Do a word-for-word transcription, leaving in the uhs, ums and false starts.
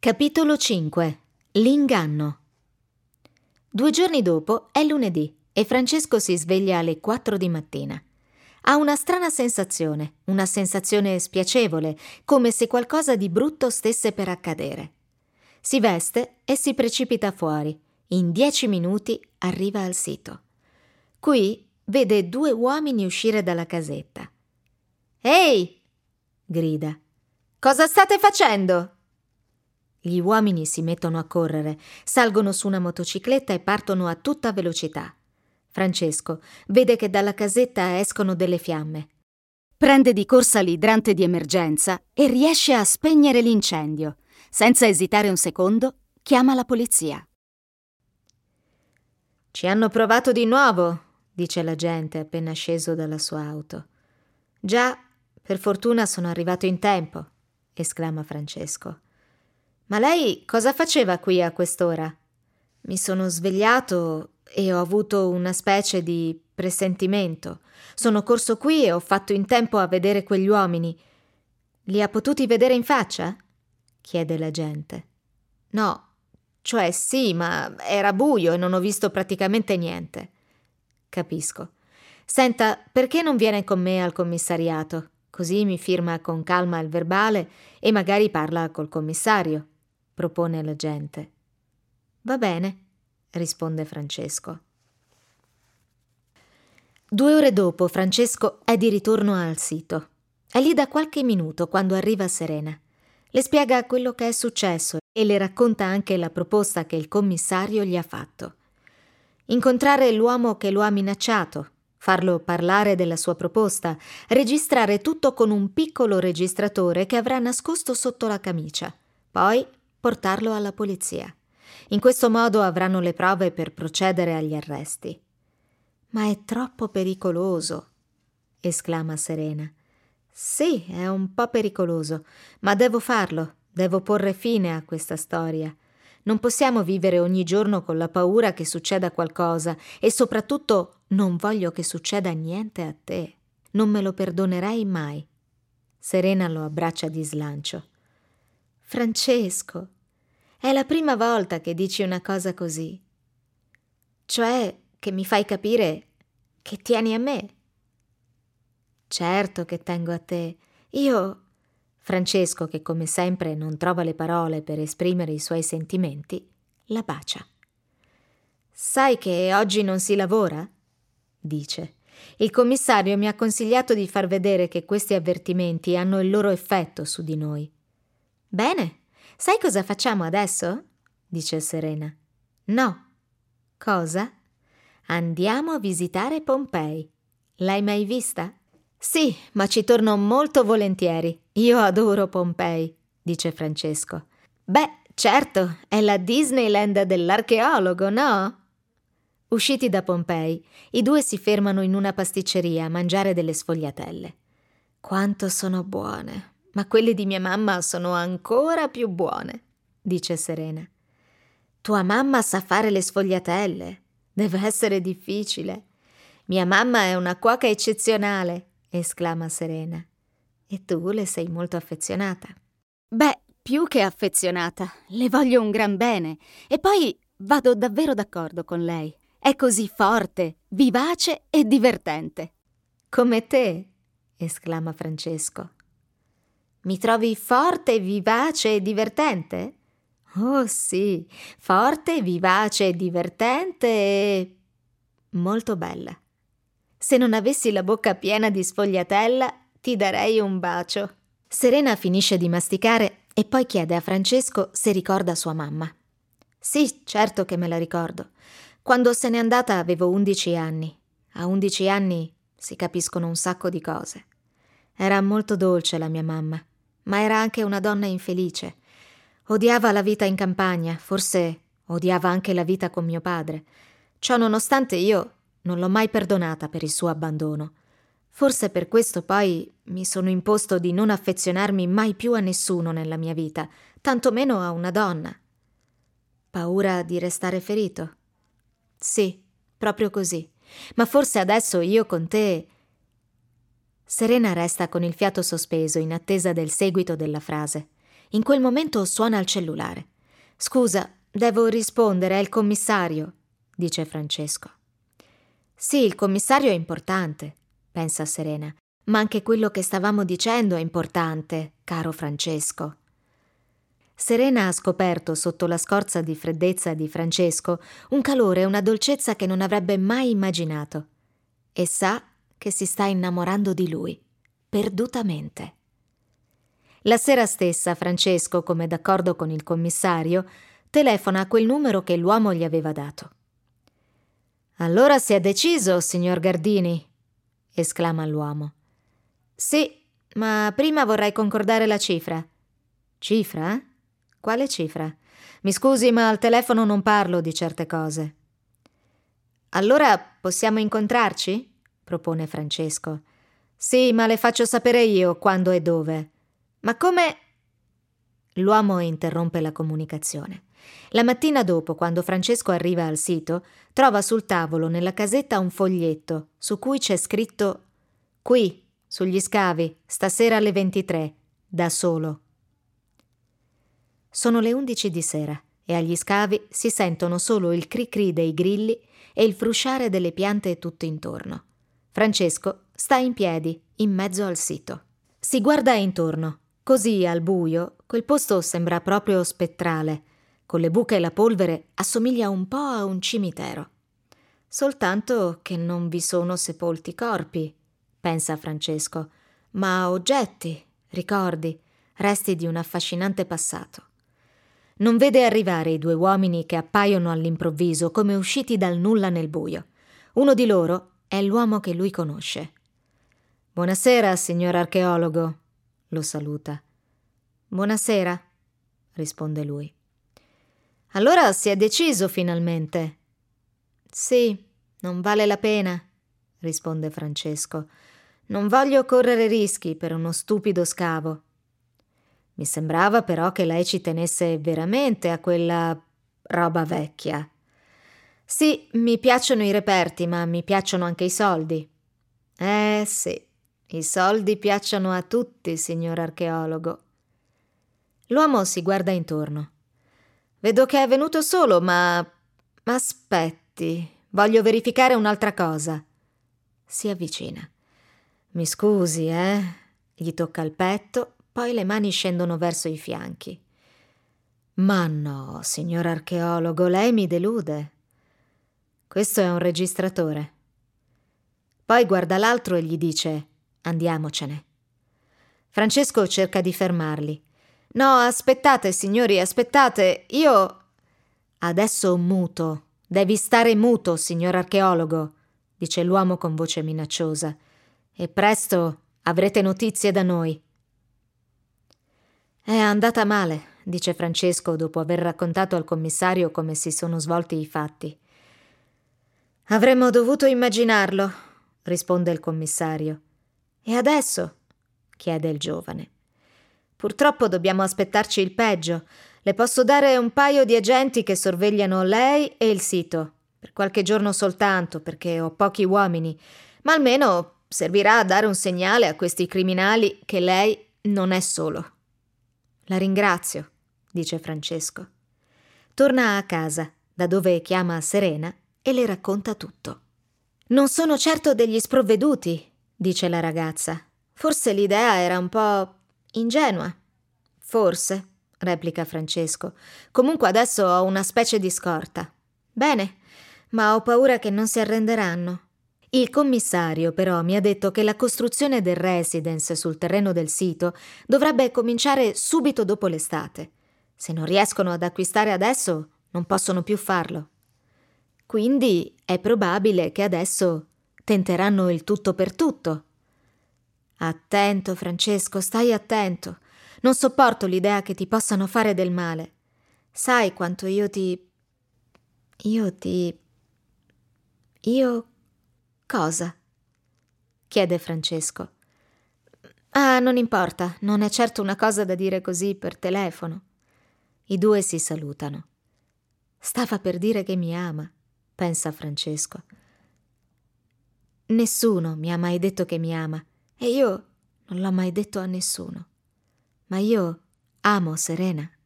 Capitolo cinque. L'inganno. Due giorni dopo è lunedì e Francesco si sveglia alle quattro di mattina. Ha una strana sensazione, una sensazione spiacevole, come se qualcosa di brutto stesse per accadere. Si veste e si precipita fuori. In dieci minuti arriva al sito. Qui vede due uomini uscire dalla casetta. «Ehi!» grida. «Cosa state facendo?» Gli uomini si mettono a correre, salgono su una motocicletta e partono a tutta velocità. Francesco vede che dalla casetta escono delle fiamme. Prende di corsa l'idrante di emergenza e riesce a spegnere l'incendio. Senza esitare un secondo, chiama la polizia. «Ci hanno provato di nuovo», dice l'agente appena sceso dalla sua auto. «Già, per fortuna sono arrivato in tempo», esclama Francesco. «Ma lei cosa faceva qui a quest'ora?» «Mi sono svegliato e ho avuto una specie di presentimento. Sono corso qui e ho fatto in tempo a vedere quegli uomini». «Li ha potuti vedere in faccia?» chiede l'agente. «No, cioè sì, ma era buio e non ho visto praticamente niente». «Capisco. Senta, perché non viene con me al commissariato? Così mi firma con calma il verbale e magari parla col commissario», propone l'agente. «Va bene», risponde Francesco. Due ore dopo Francesco è di ritorno al sito. È lì da qualche minuto quando arriva Serena. Le spiega quello che è successo e le racconta anche la proposta che il commissario gli ha fatto. Incontrare l'uomo che lo ha minacciato, farlo parlare della sua proposta, registrare tutto con un piccolo registratore che avrà nascosto sotto la camicia, poi portarlo alla polizia. In questo modo avranno le prove per procedere agli arresti. «Ma è troppo pericoloso», esclama Serena. «Sì, è un po' pericoloso, ma devo farlo, devo porre fine a questa storia. Non possiamo vivere ogni giorno con la paura che succeda qualcosa e soprattutto non voglio che succeda niente a te. Non me lo perdonerei mai». Serena lo abbraccia di slancio. «Francesco, è la prima volta che dici una cosa così. Cioè che mi fai capire che tieni a me». «Certo che tengo a te. Io...» Francesco, che come sempre non trova le parole per esprimere i suoi sentimenti, la bacia. «Sai che oggi non si lavora?» dice. «Il commissario mi ha consigliato di far vedere che questi avvertimenti hanno il loro effetto su di noi». «Bene, sai cosa facciamo adesso?» dice Serena. «No». «Cosa?» «Andiamo a visitare Pompei. L'hai mai vista?» «Sì, ma ci torno molto volentieri. Io adoro Pompei», dice Francesco. «Beh, certo, è la Disneyland dell'archeologo, no?» Usciti da Pompei, i due si fermano in una pasticceria a mangiare delle sfogliatelle. «Quanto sono buone, ma quelle di mia mamma sono ancora più buone», dice Serena. «Tua mamma sa fare le sfogliatelle? Deve essere difficile». «Mia mamma è una cuoca eccezionale», esclama Serena. «E tu le sei molto affezionata?» «Beh, più che affezionata, le voglio un gran bene. E poi vado davvero d'accordo con lei. È così forte, vivace e divertente». «Come te», esclama Francesco. «Mi trovi forte, vivace e divertente?» «Oh sì, forte, vivace e divertente e molto bella. Se non avessi la bocca piena di sfogliatella, ti darei un bacio». Serena finisce di masticare e poi chiede a Francesco se ricorda sua mamma. «Sì, certo che me la ricordo. Quando se n'è andata avevo undici anni. A undici anni si capiscono un sacco di cose. Era molto dolce la mia mamma, ma era anche una donna infelice. Odiava la vita in campagna, forse odiava anche la vita con mio padre. Ciò nonostante io non l'ho mai perdonata per il suo abbandono. Forse per questo poi mi sono imposto di non affezionarmi mai più a nessuno nella mia vita, tantomeno a una donna». «Paura di restare ferito?» «Sì, proprio così. Ma forse adesso io con te...» Serena resta con il fiato sospeso in attesa del seguito della frase. In quel momento suona il cellulare. «Scusa, devo rispondere, è il commissario», dice Francesco. «Sì, il commissario è importante», pensa Serena, «ma anche quello che stavamo dicendo è importante, caro Francesco». Serena ha scoperto sotto la scorza di freddezza di Francesco un calore e una dolcezza che non avrebbe mai immaginato e sa che si sta innamorando di lui, perdutamente. La sera stessa Francesco, come d'accordo con il commissario, telefona a quel numero che l'uomo gli aveva dato. «Allora si è deciso, signor Gardini?» esclama l'uomo. «Sì, ma prima vorrei concordare la cifra». «Cifra? Quale cifra? Mi scusi, ma al telefono non parlo di certe cose». «Allora possiamo incontrarci?» propone Francesco. «Sì, ma le faccio sapere io quando e dove». «Ma come?» L'uomo interrompe la comunicazione. La mattina dopo, quando Francesco arriva al sito, trova sul tavolo nella casetta un foglietto su cui c'è scritto «Qui, sugli scavi, stasera alle ventitré, da solo». Sono le undici di sera e agli scavi si sentono solo il cri-cri dei grilli e il frusciare delle piante tutto intorno. Francesco sta in piedi, in mezzo al sito. Si guarda intorno. Così, al buio, quel posto sembra proprio spettrale. Con le buche e la polvere assomiglia un po' a un cimitero. Soltanto che non vi sono sepolti corpi, pensa Francesco, ma oggetti, ricordi, resti di un affascinante passato. Non vede arrivare i due uomini che appaiono all'improvviso come usciti dal nulla nel buio. Uno di loro è l'uomo che lui conosce. «Buonasera, signor archeologo», lo saluta. «Buonasera», risponde lui. «Allora si è deciso finalmente?» «Sì, non vale la pena», risponde Francesco. «Non voglio correre rischi per uno stupido scavo». «Mi sembrava però che lei ci tenesse veramente a quella roba vecchia». «Sì, mi piacciono i reperti, ma mi piacciono anche i soldi». «Eh sì, i soldi piacciono a tutti, signor archeologo». L'uomo si guarda intorno. «Vedo che è venuto solo, ma... ma aspetti, voglio verificare un'altra cosa». Si avvicina. «Mi scusi, eh?» Gli tocca il petto, poi le mani scendono verso i fianchi. «Ma no, signor archeologo, lei mi delude. Questo è un registratore». Poi guarda l'altro e gli dice: «Andiamocene». Francesco cerca di fermarli. «No, aspettate, signori, aspettate, io...» «Adesso muto, devi stare muto, signor archeologo», dice l'uomo con voce minacciosa. «E presto avrete notizie da noi». «È andata male», dice Francesco dopo aver raccontato al commissario come si sono svolti i fatti. «Avremmo dovuto immaginarlo», risponde il commissario. «E adesso?» chiede il giovane. «Purtroppo dobbiamo aspettarci il peggio. Le posso dare un paio di agenti che sorvegliano lei e il sito, per qualche giorno soltanto, perché ho pochi uomini, ma almeno servirà a dare un segnale a questi criminali che lei non è solo». «La ringrazio», dice Francesco. Torna a casa, da dove chiama Serena e le racconta tutto. «Non sono certo degli sprovveduti», dice la ragazza. «Forse l'idea era un po' ingenua». «Forse», replica Francesco. «Comunque adesso ho una specie di scorta». «Bene, ma ho paura che non si arrenderanno». Il commissario però mi ha detto che la costruzione del residence sul terreno del sito dovrebbe cominciare subito dopo l'estate. Se non riescono ad acquistare adesso, non possono più farlo. Quindi è probabile che adesso tenteranno il tutto per tutto. Attento, Francesco, stai attento. Non sopporto l'idea che ti possano fare del male. Sai quanto io ti... Io ti... Io... Cosa? Chiede Francesco. Ah, non importa, non è certo una cosa da dire così per telefono. I due si salutano. Stava per dire che mi ama, pensa Francesco. Nessuno mi ha mai detto che mi ama e io non l'ho mai detto a nessuno. Ma io Amo Serena.